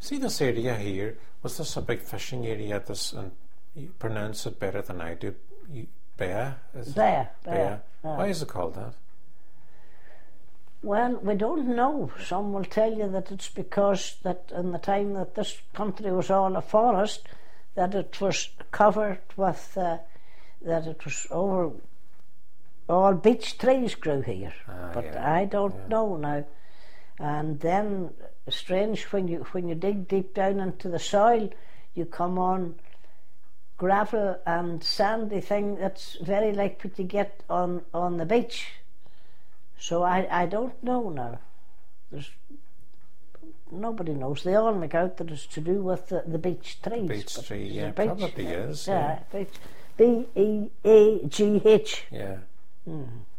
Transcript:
See this area here, was this a big fishing area? This, and you pronounce it better than I do. Bea? Bea. Why is it called that? Well, we don't know. Some will tell you that it's because that in the time that this country was all a forest, that it was covered with, that it was over, all beech trees grew here. But I don't know now. And then, strange, when you dig deep down into the soil, you come on gravel and sandy thing that's very like what you get on the beach. So I don't know now. Nobody knows. They all make out that it's to do with the beech trees. Beech tree, yeah, probably is. Yeah, beech. B-E-A-G-H. Yeah. Mm.